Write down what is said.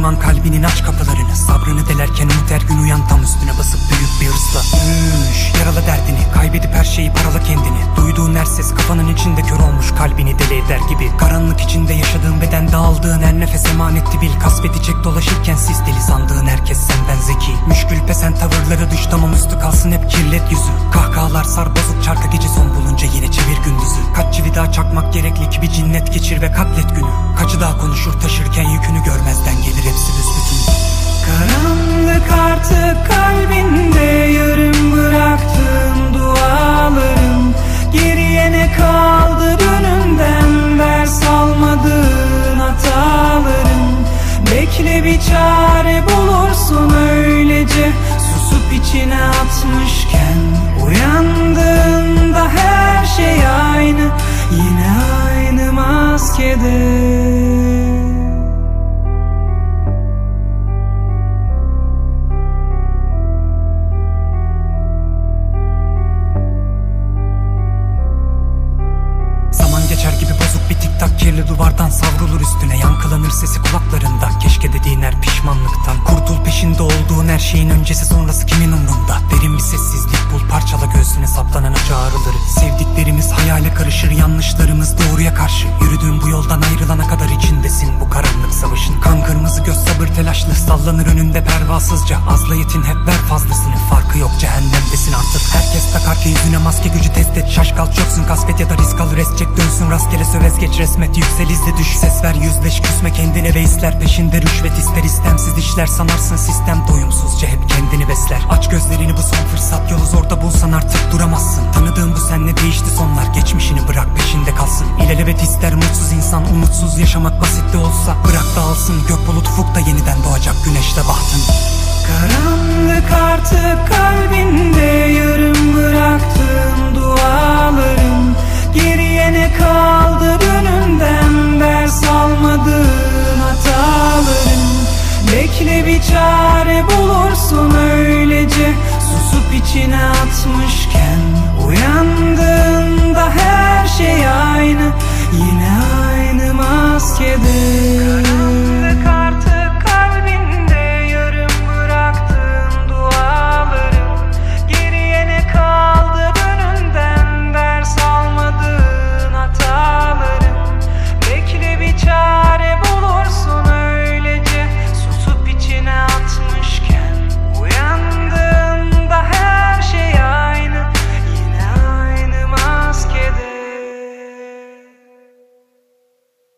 zaman kalbinin aç kapılarını. Sabrını delerken umut her gün uyan, tam üstüne basıp büyük bir hırsla. Yarala derdini, kaybedip her şeyi parala kendini. Duyduğun her ses kafanın içinde kör olmuş, kalbini deli eder gibi. Karanlık içinde yaşadığın bedende aldığın her nefes emanetti bil. Kasvedecek dolaşırken siz deli sandığın herkes senden zeki. Müşkül pesen tavırları düş, tamam üstü kalsın hep kirlet yüzü. Kahkahalar sar bozuk çarka, gece son bulunca yine çevir gündüzü. Kaç çivi daha çakmak gerekli ki bir cinnet geçir ve katlet günü. Kaçı daha konuşur taşırken yükünü, görmezden gelir hepsi büsbütün. Karanlık artık kalbinde, yarım bıraktığım dualarım. Geriye ne kaldı dönümden, ders almadığın hatalarım. Bekle bir çare bulursun öylece, susup içine atmışken. Uyandığında her şey aynı, yine aynı maskede. Geçer gibi bozuk bir tiktak, kirli duvardan savrulur üstüne. Yankılanır sesi kulaklarında, keşke dediğin her pişmanlıktan. Kurtul peşinde olduğun her şeyin, öncesi sonrası kimin umrunda. Derin bir sessizlik bul, parçala göğsüne saplanan acı ağrıları. Sevdiklerimiz hayale karışır, yanlışlarımız doğruya karşı. Yürüdüğün bu yoldan ayrılana kadar içindesin bu karanlık savaşın. Kan kırmızı göz sabır telaşlı, sallanır önünde pervasızca. Azla yetin hep ver fazlasını, farkı yok cehennemdesin artık. Herkes takar ki yüzüne maske, gücü test et. Şaş kal çöksün kasvet ya da risk al, rest çek dönsün rastgele. Söves geç resmet, yüksel izle düş, ses ver yüzleş. Küsme kendine, reisler peşinde rüşvet ister, istemsiz işler. Sanarsın sistem doyumsuzca hep kendini besler. Aç gözlerini, bu son fırsat, yolu zorda bulsan artık duramazsın. Tanıdığın bu senle değişti sonlar, geçmişini bırak peşinde kalsın. İlelebet ister mutsuz insan, umutsuz yaşamak basit de olsa. Bırak dağılsın gök bulut, ufukta yeniden doğacak güneşle bahtın. Karanlık artık kalbinde, yarım bıraktığım dualarım. Geriye ne kaldı dönümden, ders almadığın hatalarım. Bekle bir çare bulursun öylece, susup içine atmışken.